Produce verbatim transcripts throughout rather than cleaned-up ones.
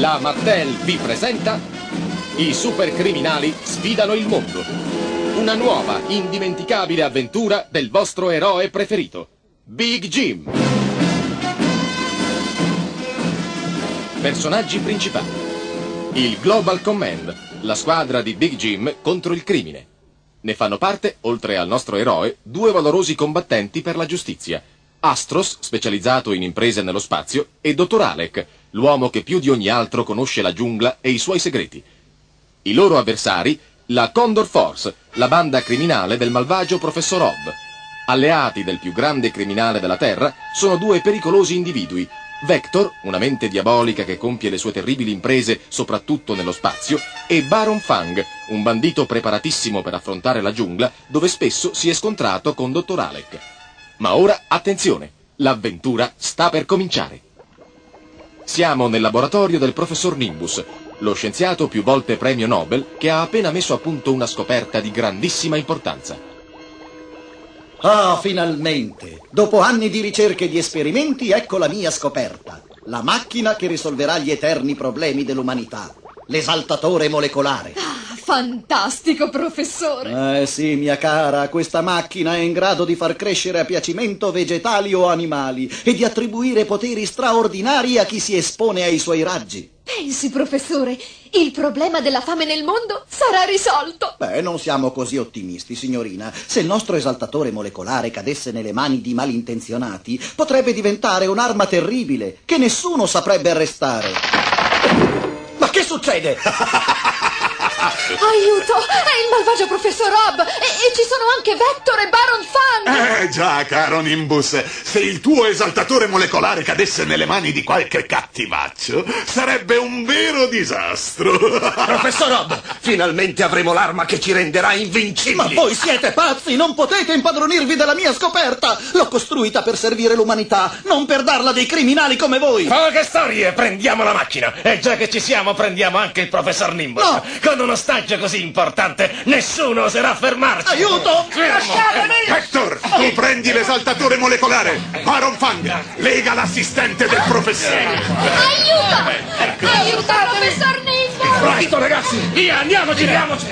La Mattel vi presenta I supercriminali sfidano il mondo. Una nuova, indimenticabile avventura del vostro eroe preferito, Big Jim. Personaggi principali: il Global Command, la squadra di Big Jim contro il crimine. Ne fanno parte, oltre al nostro eroe, due valorosi combattenti per la giustizia: Astros, specializzato in imprese nello spazio, e Dottor Alec, l'uomo che più di ogni altro conosce la giungla e i suoi segreti. I loro avversari, la Condor Force, la banda criminale del malvagio Professor Hobb. Alleati del più grande criminale della Terra sono due pericolosi individui: Vector, una mente diabolica che compie le sue terribili imprese soprattutto nello spazio, e Baron Fang, un bandito preparatissimo per affrontare la giungla, dove spesso si è scontrato con Dottor Alec. Ma ora, attenzione, l'avventura sta per cominciare. Siamo nel laboratorio del professor Nimbus, lo scienziato più volte premio Nobel che ha appena messo a punto una scoperta di grandissima importanza. Ah, finalmente! Dopo anni di ricerche e di esperimenti, ecco la mia scoperta. La macchina che risolverà gli eterni problemi dell'umanità. L'esaltatore molecolare. Ah, fantastico, professore! Eh sì, mia cara, questa macchina è in grado di far crescere a piacimento vegetali o animali e di attribuire poteri straordinari a chi si espone ai suoi raggi. Pensi, professore, il problema della fame nel mondo sarà risolto. Beh, non siamo così ottimisti, signorina. Se il nostro esaltatore molecolare cadesse nelle mani di malintenzionati, potrebbe diventare un'arma terribile che nessuno saprebbe arrestare. Ma che succede? Aiuto! È il malvagio professor Hobb! E, e ci sono anche Vector e Baron Fang! Eh già, caro Nimbus, se il tuo esaltatore molecolare cadesse nelle mani di qualche cattivaccio, sarebbe un vero disastro. Professor Hobb, finalmente avremo l'arma che ci renderà invincibili! Ma voi siete pazzi! Non potete impadronirvi della mia scoperta! L'ho costruita per servire l'umanità, non per darla a dei criminali come voi! Poche storie, prendiamo la macchina! E già che ci siamo, prendiamo anche il professor Nimbus! No! Con uno ostaggio così importante, nessuno oserà fermarci! Aiuto! Lasciatemi! Hector, tu prendi l'esaltatore molecolare! Baron Fang, lega l'assistente del professore! Aiuto! Aiuto, professor Nimbus! Presto, ragazzi! Via, andiamoci, andiamoci!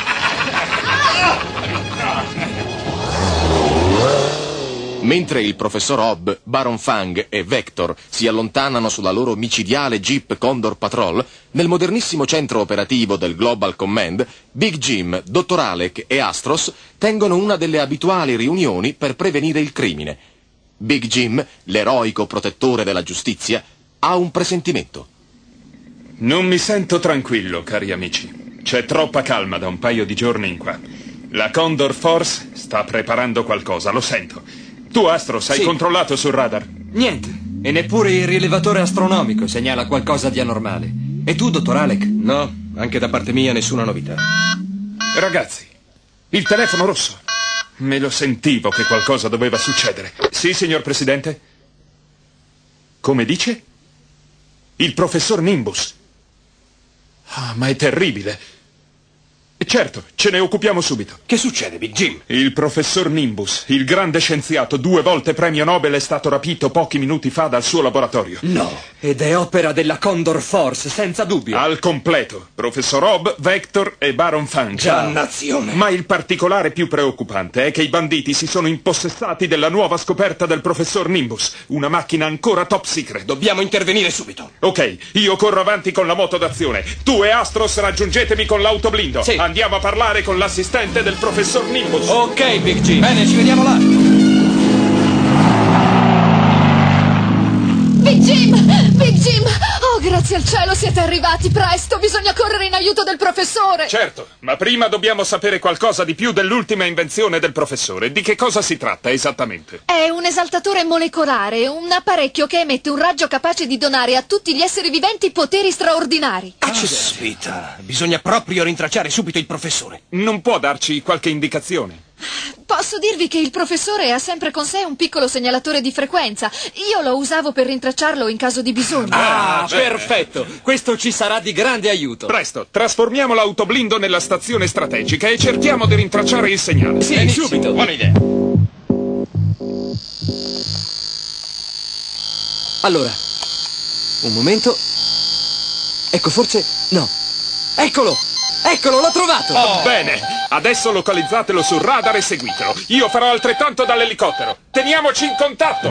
Mentre il professor Hobb, Baron Fang e Vector si allontanano sulla loro micidiale Jeep Condor Patrol, nel modernissimo centro operativo del Global Command, Big Jim, Dottor Alec e Astros tengono una delle abituali riunioni per prevenire il crimine. Big Jim, l'eroico protettore della giustizia, ha un presentimento. Non mi sento tranquillo, cari amici. C'è troppa calma da un paio di giorni in qua. La Condor Force sta preparando qualcosa, lo sento. Tu, Astros, hai Sì. controllato sul radar? Niente. E neppure il rilevatore astronomico segnala qualcosa di anormale. E tu, dottor Alec? No, anche da parte mia nessuna novità. Ragazzi, il telefono rosso. Me lo sentivo che qualcosa doveva succedere. Sì, signor Presidente? Come dice? Il professor Nimbus. Ah, ma è terribile. Certo, ce ne occupiamo subito. Che succede, Big Jim? Il professor Nimbus, il grande scienziato, due volte premio Nobel, è stato rapito pochi minuti fa dal suo laboratorio. No. Ed è opera della Condor Force, senza dubbio. Al completo. Professor Hobb, Vector e Baron Fang. Dannazione. Ma il particolare più preoccupante è che i banditi si sono impossessati della nuova scoperta del professor Nimbus, una macchina ancora top secret. Dobbiamo intervenire subito. Ok, io corro avanti con la moto d'azione. Tu e Astros raggiungetemi con l'autoblindo. Sì. Andiamo a parlare con l'assistente del professor Nimbus. Ok, Big Jim. Bene, ci vediamo là. Big Jim! Big Jim! Oh, grazie al cielo siete arrivati presto! Bisogna correre in aiuto del professore! Certo, ma prima dobbiamo sapere qualcosa di più dell'ultima invenzione del professore. Di che cosa si tratta esattamente? È un esaltatore molecolare, un apparecchio che emette un raggio capace di donare a tutti gli esseri viventi poteri straordinari. Caspita, bisogna proprio rintracciare subito il professore. Non può darci qualche indicazione? Posso dirvi che il professore ha sempre con sé un piccolo segnalatore di frequenza. Io lo usavo per rintracciarlo in caso di bisogno. Ah, Ah, beh. perfetto. Questo ci sarà di grande aiuto. Presto, trasformiamo l'autoblindo nella stazione strategica e cerchiamo di rintracciare il segnale. Sì, Benissimo. subito. Buona idea. Allora, un momento. Ecco, forse... no. Eccolo! Eccolo, l'ho trovato! Oh, bene! Adesso localizzatelo sul radar e seguitelo. Io farò altrettanto dall'elicottero. Teniamoci in contatto!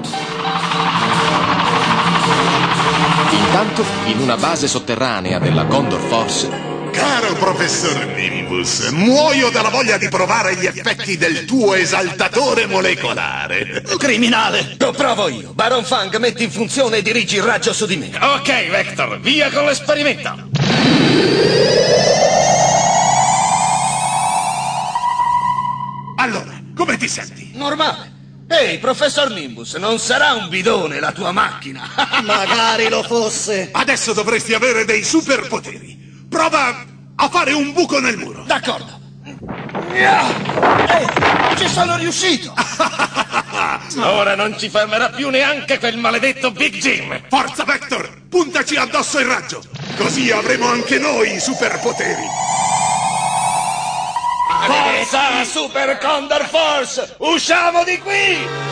Intanto, in una base sotterranea della Condor Force... Caro professor Nimbus, muoio dalla voglia di provare gli effetti del tuo esaltatore molecolare. Criminale! Lo provo io. Baron Fang, metti in funzione e dirigi il raggio su di me. Ok, Vector, via con l'esperimento. Allora, come ti senti? Normale. Ehi, professor Nimbus, non sarà un bidone la tua macchina? Magari lo fosse. Adesso dovresti avere dei superpoteri. Prova a fare un buco nel muro. D'accordo. Ehi, ci sono riuscito. Ora non ci fermerà più neanche quel maledetto Big Jim. Forza Vector, puntaci addosso il raggio. Così avremo anche noi i superpoteri. Forza, Super Condor Force! Usciamo di qui!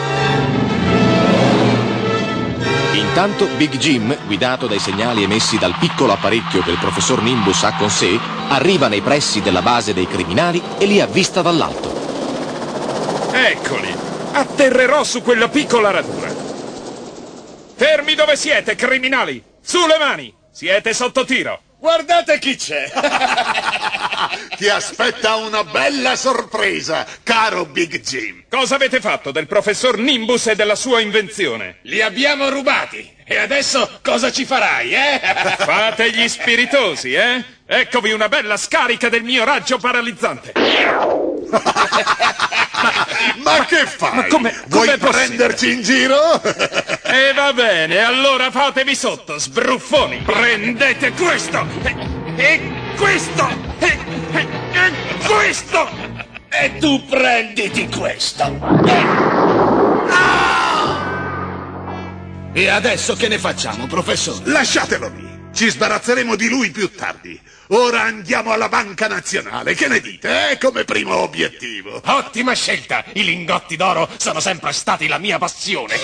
Intanto Big Jim, guidato dai segnali emessi dal piccolo apparecchio che il professor Nimbus ha con sé, arriva nei pressi della base dei criminali e li avvista dall'alto. Eccoli! Atterrerò su quella piccola radura. Fermi dove siete, criminali! Sulle mani! Siete sotto tiro! Guardate chi c'è! Ti aspetta una bella sorpresa, caro Big Jim. Cosa avete fatto del professor Nimbus e della sua invenzione? Li abbiamo rubati. E adesso cosa ci farai, eh? Fate gli spiritosi, eh? Eccovi una bella scarica del mio raggio paralizzante. Ma che fai? Ma come- Vuoi com'è possibile? prenderci in giro? E va bene, allora fatevi sotto, sbruffoni. Prendete questo! E, e questo! E, e, e questo! E tu prenditi questo! E adesso che ne facciamo, professore? Lasciatelo lì. Ci sbarazzeremo di lui più tardi. Ora andiamo alla Banca Nazionale. Che ne dite, eh? Come primo obiettivo. Ottima scelta. I lingotti d'oro sono sempre stati la mia passione.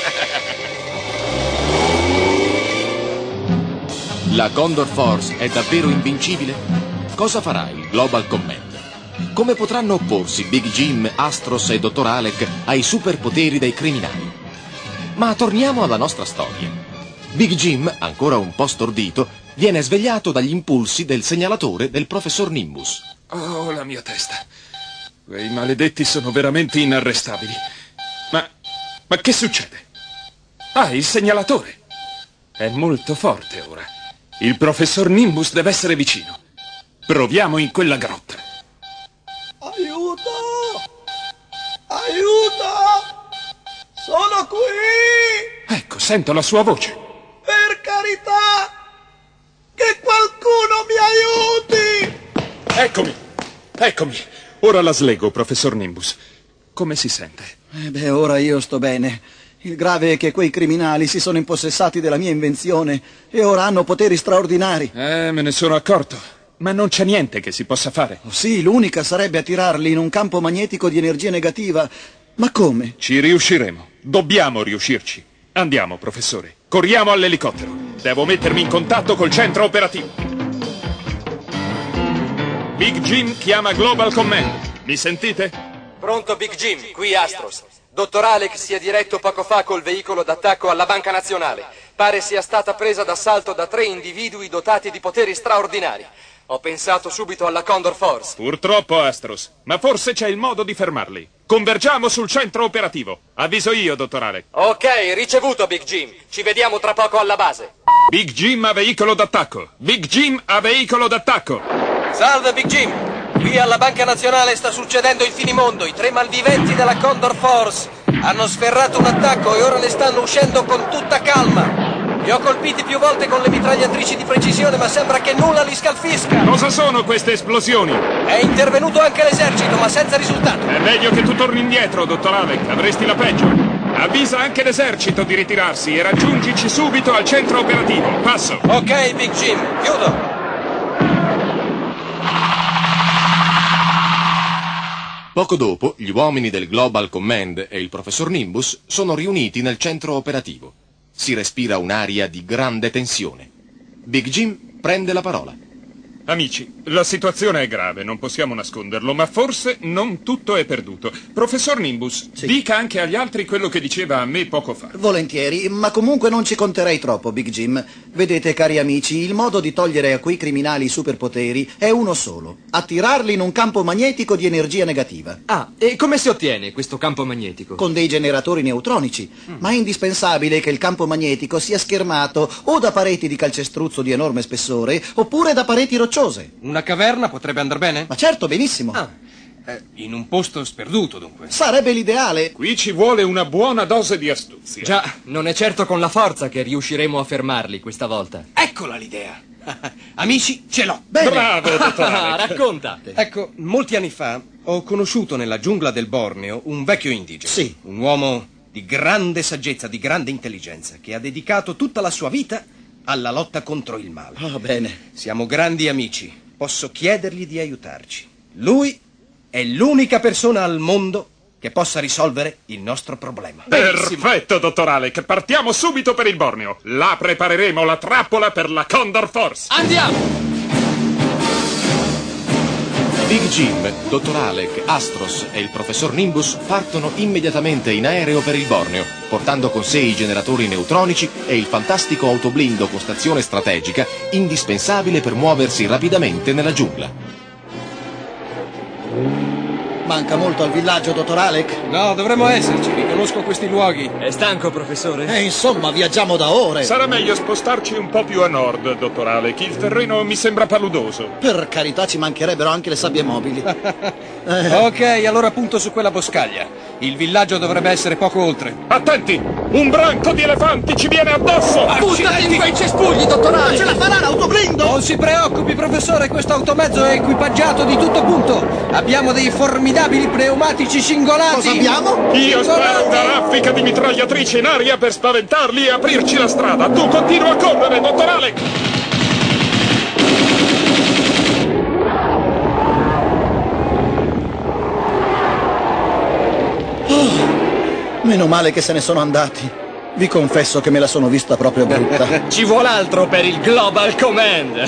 La Condor Force è davvero invincibile? Cosa farà il Global Command? Come potranno opporsi Big Jim, Astros e Dottor Alec ai superpoteri dei criminali? Ma torniamo alla nostra storia. Big Jim, ancora un po' stordito, viene svegliato dagli impulsi del segnalatore del professor Nimbus. Oh, la mia testa. Quei maledetti sono veramente inarrestabili. Ma... ma che succede? Ah, il segnalatore. È molto forte ora. Il professor Nimbus deve essere vicino. Proviamo in quella grotta. Aiuto! Aiuto! Sono qui! Ecco, sento la sua voce. Per carità! Che qualcuno mi aiuti! Eccomi, eccomi. Ora la slego, professor Nimbus. Come si sente? Eh beh, ora io sto bene. Il grave è che quei criminali si sono impossessati della mia invenzione e ora hanno poteri straordinari. Eh, me ne sono accorto. Ma non c'è niente che si possa fare. Oh, sì, l'unica sarebbe attirarli in un campo magnetico di energia negativa. Ma come? Ci riusciremo. Dobbiamo riuscirci. Andiamo, professore. Corriamo all'elicottero. Devo mettermi in contatto col centro operativo. Big Jim chiama Global Command. Mi sentite? Pronto, Big Jim, qui Astros. Dottor Alex si è diretto poco fa col veicolo d'attacco alla Banca Nazionale. Pare sia stata presa d'assalto da tre individui dotati di poteri straordinari. Ho pensato subito alla Condor Force. Purtroppo, Astros. Ma forse c'è il modo di fermarli. Convergiamo sul centro operativo. Avviso io, dottor Alex. Ok, ricevuto, Big Jim. Ci vediamo tra poco alla base. Big Jim a veicolo d'attacco. Big Jim a veicolo d'attacco. Salve, Big Jim. Qui alla Banca Nazionale sta succedendo il finimondo. I tre malviventi della Condor Force hanno sferrato un attacco e ora ne stanno uscendo con tutta calma. Li ho colpiti più volte con le mitragliatrici di precisione, ma sembra che nulla li scalfisca. Cosa sono queste esplosioni? È intervenuto anche l'esercito, ma senza risultato. È meglio che tu torni indietro, dottor Alec. Avresti la peggio. Avvisa anche l'esercito di ritirarsi e raggiungici subito al centro operativo. Passo. Ok, Big Jim. Chiudo. Poco dopo, gli uomini del Global Command e il professor Nimbus sono riuniti nel centro operativo. Si respira un'aria di grande tensione. Big Jim prende la parola. Amici, la situazione è grave, non possiamo nasconderlo, ma forse non tutto è perduto. Professor Nimbus, Sì. dica anche agli altri quello che diceva a me poco fa. Volentieri, ma comunque non ci conterei troppo, Big Jim. Vedete, cari amici, il modo di togliere a quei criminali i superpoteri è uno solo: attirarli in un campo magnetico di energia negativa. Ah, e come si ottiene questo campo magnetico? Con dei generatori neutronici. Mm. Ma è indispensabile che il campo magnetico sia schermato o da pareti di calcestruzzo di enorme spessore oppure da pareti rocciose. Una caverna potrebbe andar bene? Ma certo, benissimo. Ah, eh, in un posto sperduto, dunque. Sarebbe l'ideale. Qui ci vuole una buona dose di astuzia. Già, non è certo con la forza che riusciremo a fermarli questa volta. Eccola l'idea. Amici, ce l'ho. Bene. Bravo, dottor Alec. Racconta. Ecco, molti anni fa ho conosciuto nella giungla del Borneo un vecchio indigeno. Sì. Un uomo di grande saggezza, di grande intelligenza, che ha dedicato tutta la sua vita alla lotta contro il male. Ah, bene. Siamo grandi amici. Posso chiedergli di aiutarci. Lui è l'unica persona al mondo che possa risolvere il nostro problema. Perfetto, dottor Alec. Partiamo subito per il Borneo. Là prepareremo la trappola per la Condor Force. Andiamo! Big Jim, dottor Alec, Astros e il professor Nimbus partono immediatamente in aereo per il Borneo, portando con sé i generatori neutronici e il fantastico autoblindo con stazione strategica indispensabile per muoversi rapidamente nella giungla. Manca molto al villaggio, dottor Alec? No, dovremmo esserci. Riconosco questi luoghi. È stanco, professore? E insomma, viaggiamo da ore. Sarà meglio spostarci un po' più a nord, dottor Alec. Il terreno mi sembra paludoso. Per carità, ci mancherebbero anche le sabbie mobili. Ok, allora punto su quella boscaglia. Il villaggio dovrebbe essere poco oltre. Attenti! Un branco di elefanti ci viene addosso! Buttati in quei cespugli, dottor Alec! Ce la farà l'autoblindo? Non si preoccupi, professore, questo automezzo è equipaggiato di tutto punto. Abbiamo dei formidabili pneumatici cingolati. Cosa abbiamo? Io sparo una raffica di mitragliatrice in aria per spaventarli e aprirci la strada. Tu continua a correre, dottor Alec! Meno male che se ne sono andati. Vi confesso che me la sono vista proprio brutta. Ci vuole altro per il Global Command!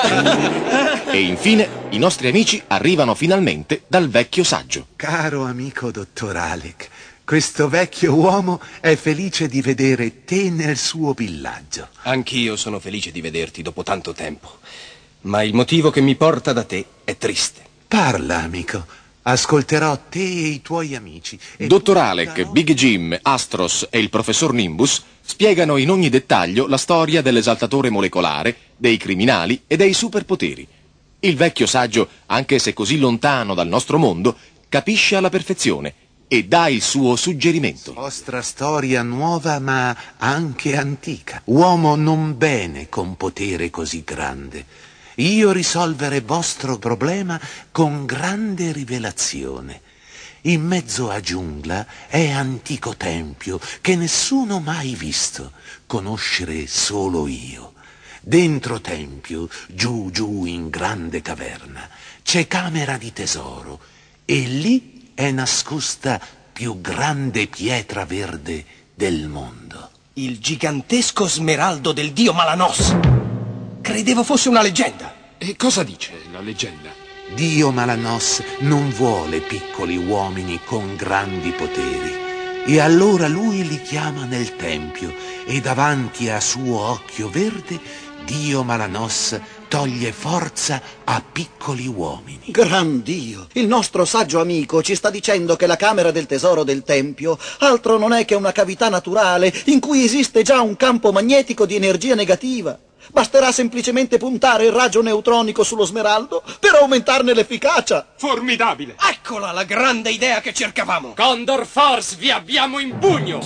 E infine i nostri amici arrivano finalmente dal vecchio saggio. Caro amico dottor Alec, questo vecchio uomo è felice di vedere te nel suo villaggio. Anch'io sono felice di vederti dopo tanto tempo. Ma il motivo che mi porta da te è triste. Parla, amico. Ascolterò te e i tuoi amici. E Dottor Alec, Big Jim, Astros e il professor Nimbus spiegano in ogni dettaglio la storia dell'esaltatore molecolare, dei criminali e dei superpoteri. Il vecchio saggio, anche se così lontano dal nostro mondo, capisce alla perfezione e dà il suo suggerimento. Vostra storia nuova ma anche antica. Uomo non bene con potere così grande. Io risolvere vostro problema con grande rivelazione. In mezzo a giungla è antico tempio che nessuno mai visto, conoscere solo io. Dentro tempio, giù giù in grande caverna, c'è camera di tesoro e lì è nascosta più grande pietra verde del mondo. Il gigantesco smeraldo del dio Malanos. Credevo fosse una leggenda. E cosa dice la leggenda? Dio Malanos non vuole piccoli uomini con grandi poteri. E allora lui li chiama nel tempio e davanti a suo occhio verde Dio Malanos toglie forza a piccoli uomini. Gran Dio! Il nostro saggio amico ci sta dicendo che la camera del tesoro del tempio altro non è che una cavità naturale in cui esiste già un campo magnetico di energia negativa. Basterà semplicemente puntare il raggio neutronico sullo smeraldo per aumentarne l'efficacia. Formidabile! Eccola la grande idea che cercavamo. Condor Force, vi abbiamo in pugno!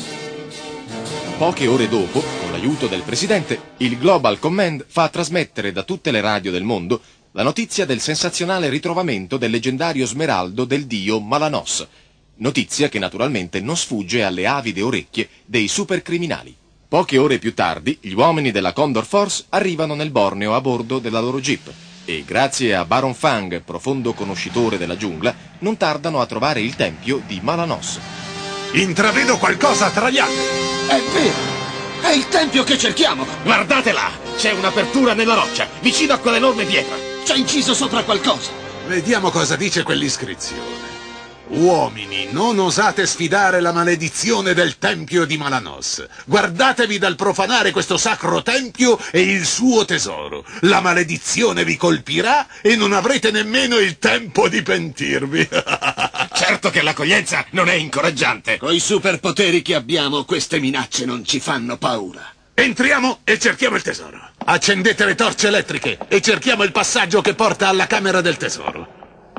Poche ore dopo, con l'aiuto del presidente, il Global Command fa trasmettere da tutte le radio del mondo la notizia del sensazionale ritrovamento del leggendario smeraldo del dio Malanos. Notizia che naturalmente non sfugge alle avide orecchie dei supercriminali. Poche ore più tardi, gli uomini della Condor Force arrivano nel Borneo a bordo della loro jeep e, grazie a Baron Fang, profondo conoscitore della giungla, non tardano a trovare il tempio di Malanos. Intravedo qualcosa tra gli alberi. È vero! È il tempio che cerchiamo! Guardate là! C'è un'apertura nella roccia, vicino a quell'enorme pietra. C'è inciso sopra qualcosa. Vediamo cosa dice quell'iscrizione. Uomini, non osate sfidare la maledizione del tempio di Malanos. Guardatevi dal profanare questo sacro tempio e il suo tesoro. La maledizione vi colpirà e non avrete nemmeno il tempo di pentirvi. Certo che l'accoglienza non è incoraggiante. Coi superpoteri che abbiamo, queste minacce non ci fanno paura. Entriamo e cerchiamo il tesoro. Accendete le torce elettriche e cerchiamo il passaggio che porta alla camera del tesoro.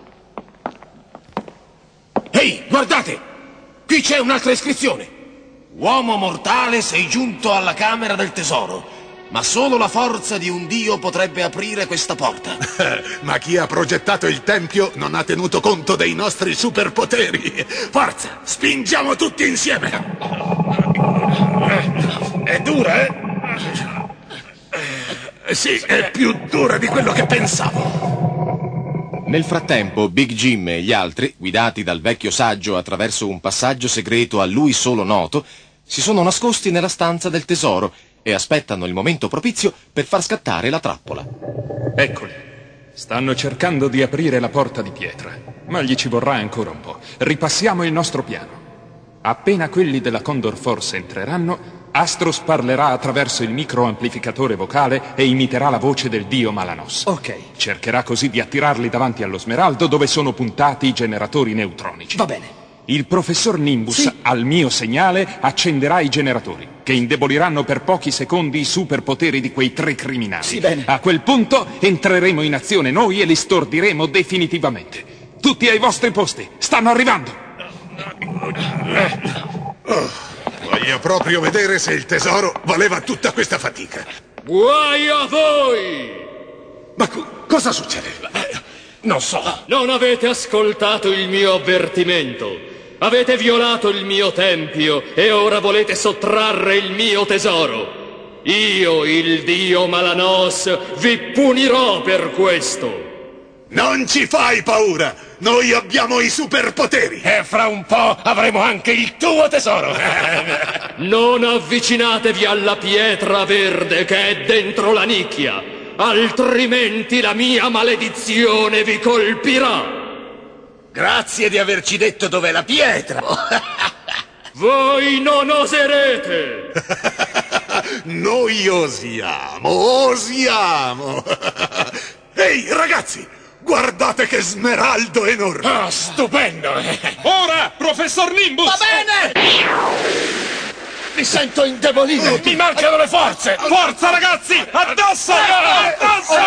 Ehi, guardate! Qui c'è un'altra iscrizione. Uomo mortale, sei giunto alla camera del tesoro. Ma solo la forza di un dio potrebbe aprire questa porta. Ma chi ha progettato il tempio non ha tenuto conto dei nostri superpoteri. Forza, spingiamo tutti insieme. È dura, eh? Sì, è più dura di quello che pensavo. Nel frattempo, Big Jim e gli altri, guidati dal vecchio saggio attraverso un passaggio segreto a lui solo noto, si sono nascosti nella stanza del tesoro e aspettano il momento propizio per far scattare la trappola. Eccoli. Stanno cercando di aprire la porta di pietra, ma gli ci vorrà ancora un po'. Ripassiamo il nostro piano. Appena quelli della Condor Force entreranno, Astros parlerà attraverso il microamplificatore vocale e imiterà la voce del dio Malanos. Ok. Cercherà così di attirarli davanti allo smeraldo dove sono puntati i generatori neutronici. Va bene. Il professor Nimbus, Sì. al mio segnale, accenderà i generatori, che indeboliranno per pochi secondi i superpoteri di quei tre criminali. Sì, bene. A quel punto entreremo in azione noi e li stordiremo definitivamente. Tutti ai vostri posti. Stanno arrivando. Oh. Voglio proprio vedere se il tesoro valeva tutta questa fatica. Guai a voi! Ma co- cosa succede? Non so. Non avete ascoltato il mio avvertimento. Avete violato il mio tempio e ora volete sottrarre il mio tesoro. Io, il dio Malanos, vi punirò per questo. Non ci fai paura! Noi abbiamo i superpoteri! E fra un po' avremo anche il tuo tesoro! Non avvicinatevi alla pietra verde che è dentro la nicchia, altrimenti la mia maledizione vi colpirà! Grazie di averci detto dov'è la pietra! Voi non oserete! Noi osiamo, osiamo! Ehi, ragazzi! Guardate che smeraldo enorme! Ah, stupendo! Ora, professor Nimbus! Va bene! Mi sento indebolito! Mi mancano le forze! Forza, ragazzi! Addosso! Addosso!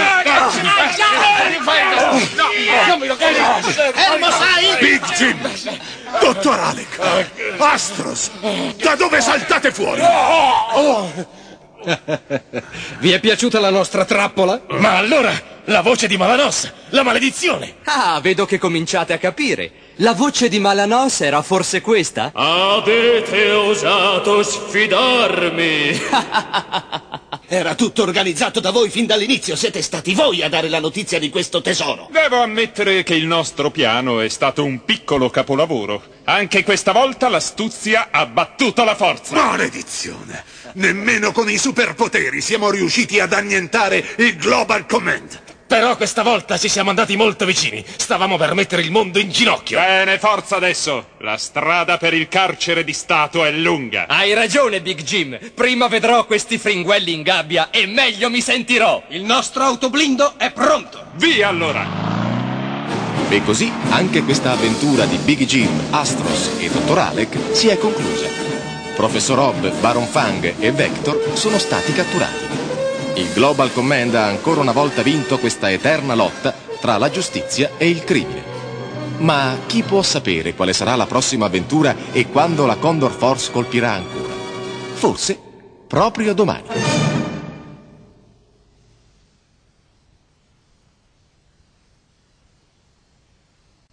Non mi lo credo! Fermo, sai! Big Jim! Dottor Alec! Astros! Da dove saltate fuori? Oh! Vi è piaciuta la nostra trappola? Ma allora, la voce di Malanos, la maledizione! Ah, vedo che cominciate a capire. La voce di Malanos era forse questa? Avete osato sfidarmi! Era tutto organizzato da voi fin dall'inizio. Siete stati voi a dare la notizia di questo tesoro. Devo ammettere che il nostro piano è stato un piccolo capolavoro. Anche questa volta l'astuzia ha battuto la forza. Maledizione! Nemmeno con i superpoteri siamo riusciti ad annientare il Global Command. Però questa volta ci siamo andati molto vicini. Stavamo per mettere il mondo in ginocchio. Bene, forza adesso. La strada per il carcere di Stato è lunga. Hai ragione, Big Jim. Prima vedrò questi fringuelli in gabbia e meglio mi sentirò. Il nostro autoblindo è pronto. Via allora. E così anche questa avventura di Big Jim, Astros e Dottor Alec si è conclusa. Professor Hobb, Baron Fang e Vector sono stati catturati. Il Global Command ha ancora una volta vinto questa eterna lotta tra la giustizia e il crimine. Ma chi può sapere quale sarà la prossima avventura e quando la Condor Force colpirà ancora? Forse proprio domani.